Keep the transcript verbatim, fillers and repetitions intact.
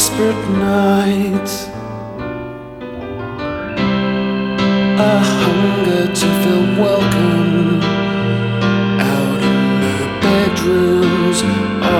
desperate night, a hunger to feel welcome out in the bedrooms